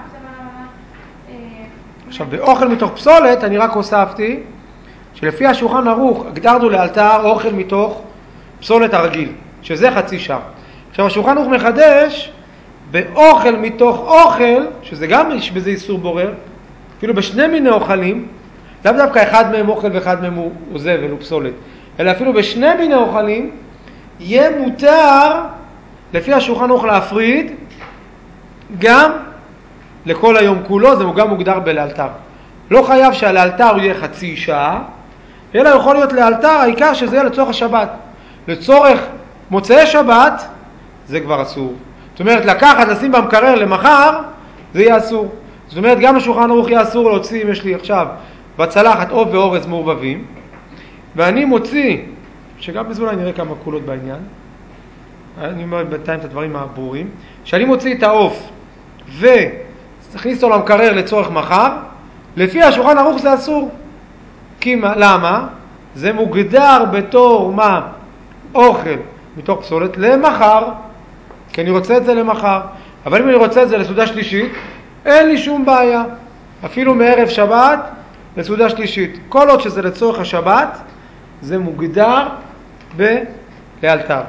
עכשיו באוכל מתוך פסולת אני רק הוספתי שלפי השולחן ערוך הגדרנו לאלתר אוכל מתוך פסולת הרגיל, שזה חצי שעה. עכשיו השולחן ערוך מחדש באוכל מתוך אוכל, שזה גם יש בזה איסור בורר, אפילו בשני מיני אוכלים, לאו דווקא אחד מהם אוכל ואחד מהם הוא זבל, הוא פסולת, אלא אפילו בשני מיני אוכלים יהיה מותר לפי השולחן ערוך להפריד גם לכל היום כולו, זה גם מוגדר בלאלתר. לא חייב שהלאלתר יהיה חצי שעה, אלא יכול להיות לאלתר, העיקר שזה יהיה לצורך השבת. לצורך מוצאי שבת, זה כבר אסור. זאת אומרת, לקחת, לשים במקרר למחר, זה יהיה אסור. זאת אומרת, גם לשולחן ערוך יהיה אסור להוציא, אם יש לי עכשיו בצלחת עוף ואורז מעורבבים, ואני מוציא, שגם בזה אולי נראה כמה קולות בעניין, אני אומר בינתיים את הדברים הברורים, שאני מוציא את העוף ותכניס אותו למקרר לצורך מחר, לפי השולחן ערוך זה אסור. כי למה? זה מוגדר בתור מה? אוכל מתוך פסולת למחר, כי אני רוצה את זה למחר. אבל אם אני רוצה את זה לסעודה שלישית, אין לי שום בעיה. אפילו מערב שבת לסעודה שלישית. כל עוד שזה לצורך השבת, זה מוגדר לאלתר.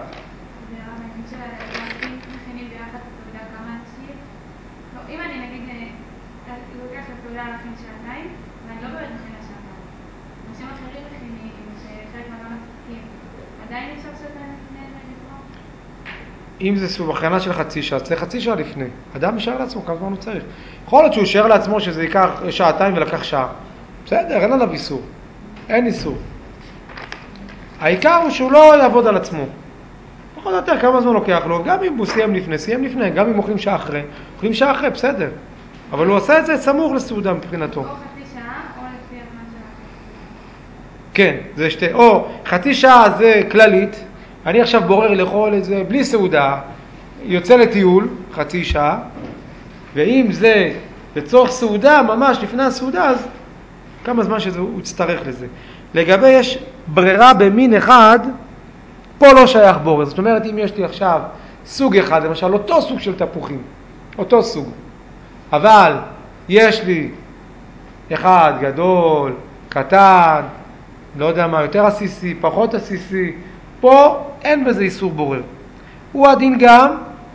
אם אני נגיד לוקח לפעולה להכין שעתיים, ואני לא באמת מכינה שעתיים. אנשים אחרים מכינים שחלק מהזמן מספיקים. עדיין אפשר שאתה לתרום? אם זה סוג הכנה של חצי שעה, צריך חצי שעה לפני. אדם יישאר לעצמו כמה זמן הוא צריך. יכול להיות שהוא יישאר לעצמו שזה ייקח שעתיים ולקח שעה. בסדר, אין עליו איסור. אין איסור. העיקר הוא שהוא לא יעבוד על עצמו. פחות או יותר כמה זמן לוקח לו, גם אם הוא סיים לפני, גם אם אוכלים שעה אחרי, בסדר. אבל הוא עשה את זה סמוך לסעודה מבחינתו. או חצי שעה, או לפי הזמן שלך. כן, זה שתי, או חצי שעה זה כללית, אני עכשיו בורר לאכול את זה בלי סעודה, יוצא לטיול, חצי שעה, ואם זה לצורך סעודה, ממש לפני הסעודה, אז כמה זמן שהוא יצטרך לזה. לגבי יש ברירה במין אחד, פה לא שייך בורר. זאת אומרת, אם יש לי עכשיו סוג אחד, למשל אותו סוג של תפוחים, אותו סוג, אבל יש לי אחד גדול, קטן, לא יודע מה, יותר עסיסי, פחות עסיסי, פה אין בזה איסור בורר. הוא הדין גם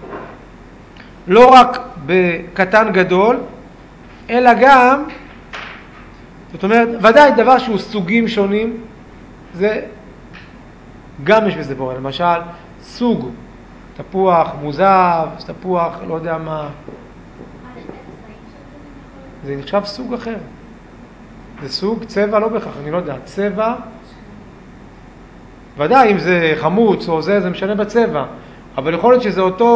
לא רק בקטן גדול, אלא גם, זאת אומרת, ודאי דבר שהוא סוגים שונים, זה גם יש בזה בורר. למשל, סוג תפוח מוזב, תפוח לא יודע מה, זה נחשב סוג אחר. זה סוג צבע, לא בכך, אני לא יודע, צבע, ודאי אם זה חמוץ או זה משנה בצבע, אבל יכול להיות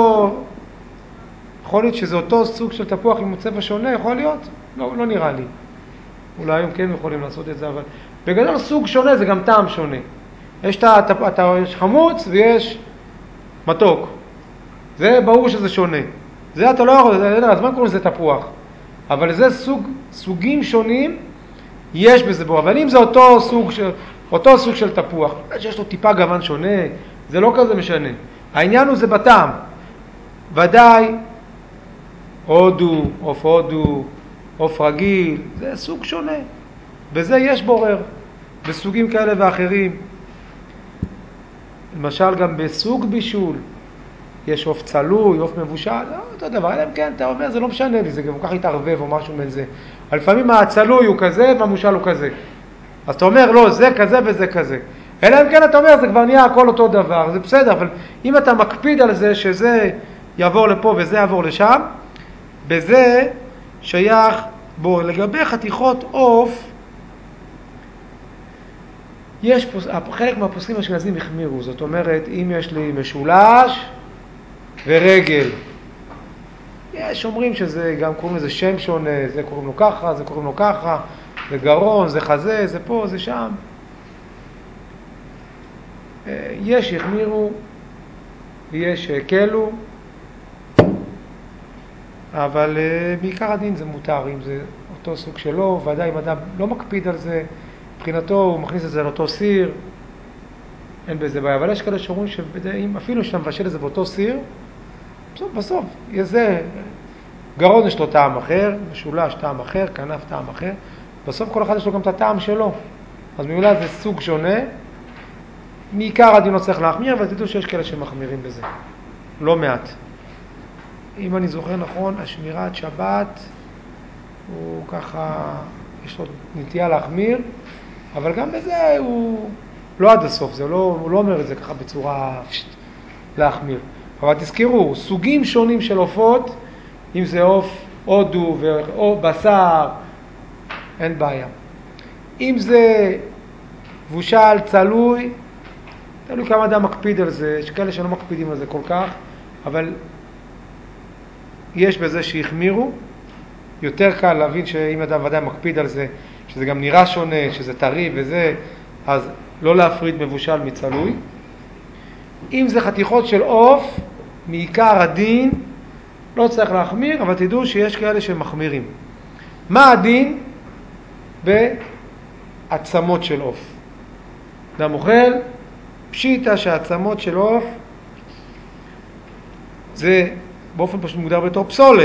שזה אותו סוג של תפוח עם צבע שונה, יכול להיות? לא נראה לי. אולי היום כן יכולים לעשות את זה, אבל בגדול סוג שונה זה גם טעם שונה. יש חמוץ ויש מתוק. זה ברור שזה שונה. זה אתה לא יכול, אז מה קוראים לזה תפוח? אבל זה סוגים שונים, יש בזה בו. אבל אם זה אותו סוג של תפוח, שיש לו טיפה גוון שונה, זה לא כזה משנה. העניין הוא זה בטעם. ודאי, הודו, עוף רגיל, זה סוג שונה. בזה יש בורר, בסוגים כאלה ואחרים. למשל גם בסוג בישול, יש עוף צלוי, עוף מבושל, לא, אותו דבר, אלא כן, אתה אומר, זה לא משנה לי, זה גם כך יתערבב או משהו בין זה. לפעמים הצלוי הוא כזה והמבושל הוא כזה. אז אתה אומר, לא, זה כזה וזה כזה. אלא אם כן אתה אומר, זה כבר נהיה הכל אותו דבר, זה בסדר, אבל אם אתה מקפיד על זה שזה יעבור לפה וזה יעבור לשם, בזה שייך בו. לגבי חתיכות עוף, יש חלק מהפוסקים האשכנזים החמירו, זאת אומרת, אם יש לי משולש ורגל, יש אומרים שזה גם קוראים לזה שם שונה, זה קוראים לו ככה, זה קוראים לו ככה, זה גרון, זה חזה, זה פה, זה שם. יש החמירו ויש הקלו, אבל בעיקר הדין זה מותר, אם זה אותו סוג שלו, ודאי אם אדם לא מקפיד על זה, מבחינתו הוא מכניס את זה לאותו סיר, אין בזה בעיה. אבל יש כאלה שאומרים שאפילו שאתה מבשל את זה באותו סיר, בסוף, זה גרון יש לו טעם אחר, משולש טעם אחר, כנף טעם אחר, בסוף כל אחד יש לו גם את הטעם שלו. אז ממילא זה סוג שונה, מעיקר הדין לא צריך להחמיר, אבל תדעו שיש כאלה שמחמירים בזה, לא מעט. אם אני זוכר נכון, השמירת שבת הוא ככה, יש לו נטייה להחמיר, אבל גם בזה הוא לא עד הסוף, הוא לא אומר את זה ככה בצורה להחמיר. אבל תזכרו, סוגים שונים של עופות, אם זה עוף הודו או בשר, אין בעיה. אם זה מבושל, צלוי, תלוי כמה אדם מקפיד על זה, יש כאלה שלא מקפידים על זה כל כך, אבל יש בזה שהחמירו, יותר קל להבין שאם אדם ודאי מקפיד על זה, שזה גם נראה שונה, שזה טרי וזה, אז לא להפריד מבושל מצלוי. אם זה חתיכות של עוף, מעיקר הדין, לא צריך להחמיר, אבל תדעו שיש כאלה שמחמירים. מה הדין? בעצמות של עוף. אדם אוכל, פשיטה שהעצמות של עוף זה באופן פשוט מוגדר בתור פסולת.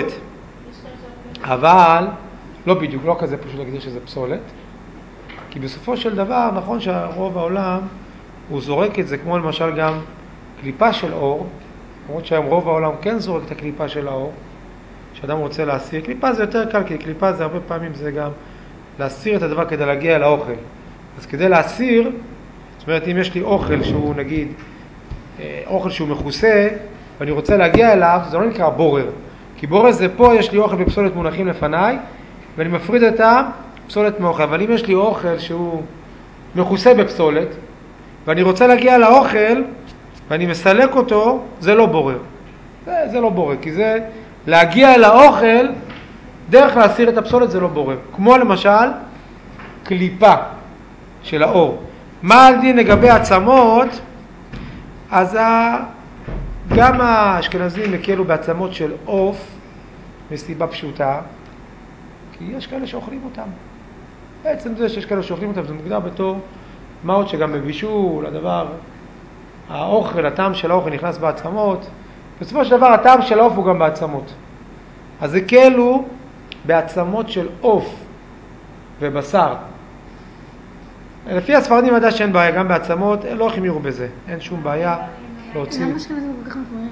אבל לא בדיוק, לא כזה פשוט להגדיר שזה פסולת. כי בסופו של דבר, נכון שהרוב העולם הוא זורק את זה, כמו למשל גם קליפה של אור, למרות שהיום רוב העולם כן זורק את הקליפה של האור, שאדם רוצה להסיר. קליפה זה יותר קל, כי קליפה זה הרבה פעמים זה גם להסיר את הדבר כדי להגיע לאוכל. אז כדי להסיר, זאת אומרת, אם יש לי אוכל שהוא נגיד, אוכל שהוא מכוסה, ואני רוצה להגיע אליו, זה לא נקרא בורר. כי בורר זה פה, יש לי אוכל בפסולת מונחים לפניי, ואני מפריד את הפסולת מאוכל. אבל אם יש לי אוכל שהוא מכוסה בפסולת, ואני רוצה להגיע לאוכל, ואני מסלק אותו, זה לא בורר. זה לא בורר, כי זה להגיע אל האוכל, דרך להסיר את הפסולת זה לא בורר. כמו למשל, קליפה של האור. מה הדין לגבי עצמות? אז גם האשכנזים הקלו בעצמות של עוף, מסיבה פשוטה, כי יש כאלה שאוכלים אותם. בעצם זה שיש כאלה שאוכלים אותם, זה מוגדר בתור מה עוד שגם בבישול, הדבר, האוכל, הטעם של האוכל נכנס בעצמות. בסופו של דבר הטעם של העוף הוא גם בעצמות. אז הקלו בעצמות של עוף ובשר. לפי הספרדים ידע שאין בעיה, גם בעצמות, לא החמירו בזה, אין שום בעיה להוציא. למה אשכנזים כל כך מחמירים?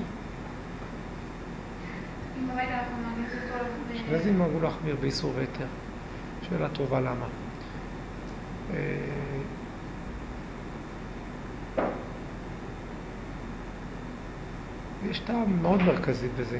אם בבית אנחנו נגיד אותו... אשכנזים נהגו להחמיר באיסור והיתר. שאלה טובה למה. יש טעם מאוד מרכזי בזה,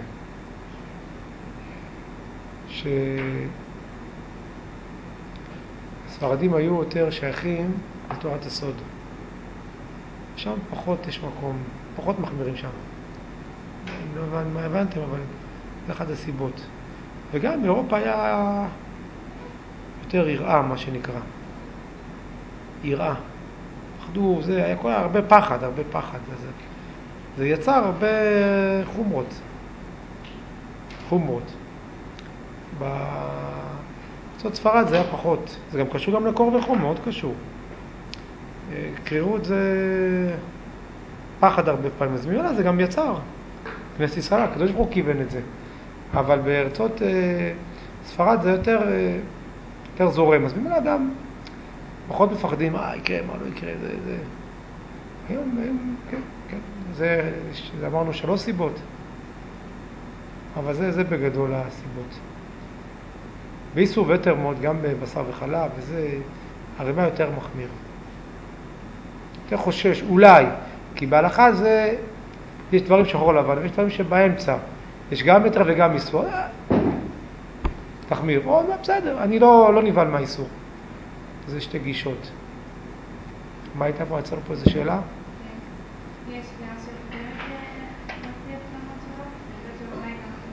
שהספרדים היו יותר שייכים לתורת הסוד. שם פחות יש מקום, פחות מחמירים שם. אני לא הבנתי מה הבנתם, אבל זה אחת הסיבות. וגם באירופה היה יותר יראה, מה שנקרא. יראה. פחדו, זה היה כל הרבה פחד. זה יצר הרבה חומרות. בארצות ספרד זה היה פחות. זה גם קשור גם לקור וחום, מאוד קשור. קרירות זה פחד הרבה פעמים. אז ממילא זה גם יצר. כנסת ישראל, הקדוש ברוך הוא כיוון את זה. אבל בארצות ספרד זה יותר זורם. אז ממילא אדם פחות מפחדים, מה יקרה, מה לא יקרה, זה. היום, כן. זה אמרנו 3 סיבות. אבל זה בגדול הסיבות. באיסור ויתר מאוד, גם בבשר וחלב, וזה הרמה יותר מחמיר. יותר חושש, אולי, כי בהלכה זה, יש דברים שחור לבן, ויש דברים שבאמצע. יש גם יתר וגם איסור. תחמיר. בסדר, אני לא נבהל מהאיסור. זה 2 גישות. מה הייתה פה? יצא לו פה איזו שאלה? יש דעה שבאמת להוציא עצמות שלו, וזה שאולי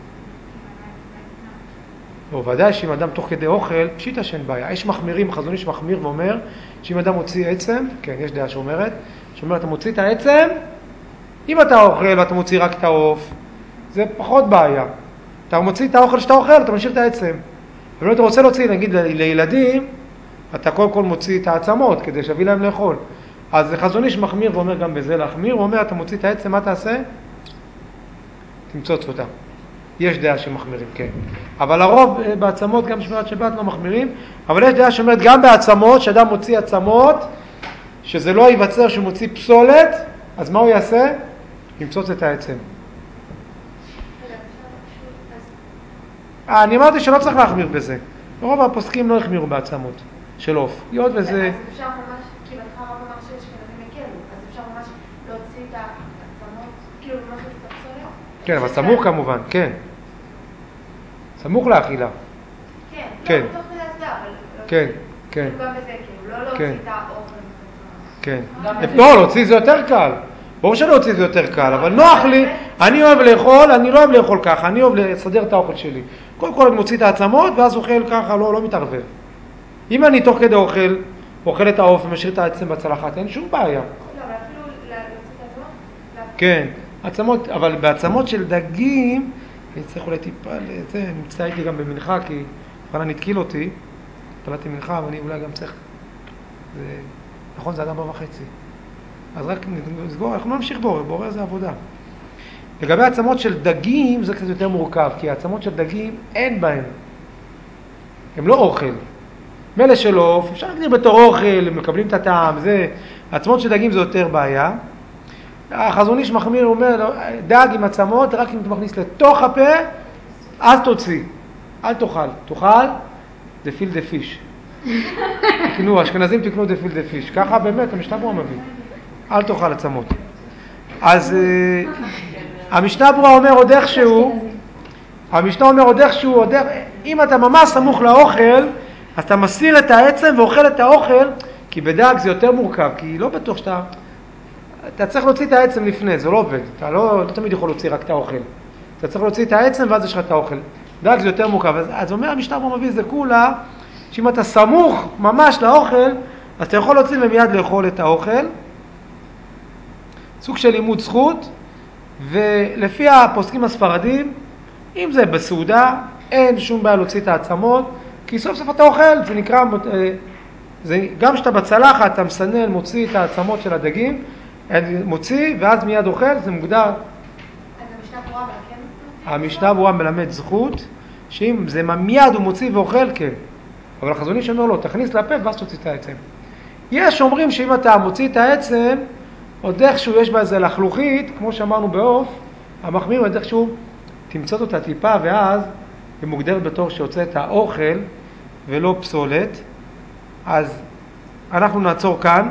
גם לא, ודאי שאם אדם תוך כדי אוכל, פשיטה שאין בעיה. יש מחמירים, חזון איש מחמיר ואומר שאם אדם מוציא עצם, כן, יש דעה שאומרת, אתה מוציא את העצם, אם אתה אוכל ואתה מוציא רק את העוף, זה פחות בעיה. אתה מוציא את האוכל שאתה אוכל, אתה משאיר את העצם. אבל אם אתה רוצה להוציא, נגיד לילדים, אתה קודם כל מוציא את העצמות כדי שיביא להם לאכול. אז חזון איש מחמיר ואומר גם בזה להחמיר, הוא אומר, אתה מוציא את העצם, מה תעשה? תמצוץ אותה. יש דעה שמחמירים, כן. אבל הרוב בעצמות, גם שמירת שבת לא מחמירים, אבל יש דעה שאומרת גם בעצמות, שאדם מוציא עצמות, שזה לא ייווצר שהוא מוציא פסולת, אז מה הוא יעשה? ימצוץ את העצם. אני אמרתי שלא צריך להחמיר בזה. רוב הפוסקים לא החמירו בעצמות של עוף. היות וזה... אז אפשר ממש, כי בהתחלה רב אמר שאשכנזים הקלו, אז אפשר ממש להוציא את העצמות, כאילו ממש את הפסולת? כן, אבל סמוך כמובן, כן. סמוך לאכילה. כן, כן. לא בתוך כדי הסדר, אבל... כן. כאילו גם בזה, כאילו, לא להוציא את האוכל. כן. לא, להוציא זה יותר קל. ברור שלהוציא זה יותר קל, אבל נוח לי, אני אוהב לאכול, אני לא אוהב לאכול ככה, אני אוהב לסדר את האוכל שלי. קודם כל אני מוציא את העצמות, ואז אוכל ככה, לא מתערבב. אם אני תוך כדי אוכל את העוף ומשאיר את העצם בצלחת, אין שום בעיה. לא, אבל אפילו להוציא את העצמות? כן, עצמות, אבל בעצמות של דגים, אני צריך אולי טיפה לזה, נמצא איתי גם במנחה, כי בכלל נתקיל אותי, התפלתי מנחה, ואני אולי גם צריך, נכון, זה עד 4:30. אז רק נסגור, אנחנו לא נמשיך בורר זה עבודה. לגבי עצמות של דגים זה קצת יותר מורכב, כי העצמות של דגים אין בהן. הם לא אוכל. מלא של עוף, אפשר להגדיר בתור אוכל, מקבלים את הטעם, זה. עצמות של דגים זה יותר בעיה. החזון איש מחמיר אומר, דג עם עצמות, רק אם אתה מכניס לתוך הפה, אז תוציא. אל תאכל. תאכל, דפיל דפיש. תקנו, אשכנזים תקנו דפיל דפיש. ככה באמת, המשנה ברורה מביא. אל תאכל עצמות. אז המשנה ברורה אומר עוד איכשהו, אם אתה ממש סמוך לאוכל, אז אתה מסיר את העצם ואוכל את האוכל, כי בדג זה יותר מורכב, כי לא בטוח אתה צריך להוציא את העצם לפני, זה לא עובד. אתה לא תמיד יכול להוציא רק את האוכל. אתה צריך להוציא את העצם ואז יש לך את האוכל. דג זה יותר מורכב. אז אומר המשנה ברורה מביא זה כולה, שאם אתה סמוך ממש לאוכל, אז אתה יכול להוציא ומיד לאכול את האוכל. סוג של לימוד זכות, ולפי הפוסקים הספרדים, אם זה בסעודה, אין שום בעיה להוציא את העצמות, כי סוף סוף אתה אוכל, זה נקרא, גם שאתה בצלחת, אתה מסנן, מוציא את העצמות של הדגים, מוציא ואז מיד אוכל, זה מוגדר. אז המשנה ברורה, אבל כן? המשנה ברורה מלמד זכות, שאם זה מיד הוא מוציא ואוכל, כן. אבל החזון איש אומר לו, תכניס לפה ואז תוציא את העצם. יש אומרים שאם אתה מוציא את העצם, עוד איכשהו יש בה איזה לחלוכית, כמו שאמרנו בעוף, המחמיר עוד איכשהו תמצאת אותה טיפה, ואז היא מוגדרת בתור שיוצא את האוכל ולא פסולת. אז אנחנו נעצור כאן,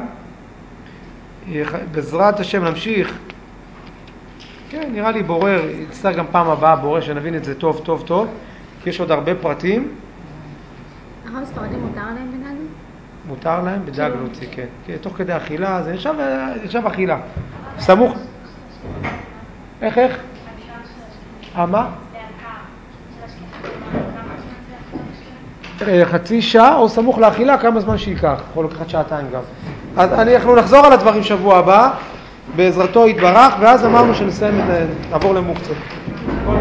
בעזרת השם נמשיך. כן, נראה לי בורר, יצטרך גם פעם הבאה בורר שנבין את זה טוב טוב טוב, כי יש עוד הרבה פרטים. הרב ספרדים מותר להם בדג? מותר להם בדג להוציא, כן. תוך כדי אכילה, זה נחשב אכילה. סמוך. איך? מה? חצי שעה או סמוך לאכילה, כמה זמן שיקח. יכול לקחת שעתיים גם. אז אנחנו נחזור על הדברים שבוע הבא, בעזרתו יתברך, ואז אמרנו שנסיים, נעבור למוקצה.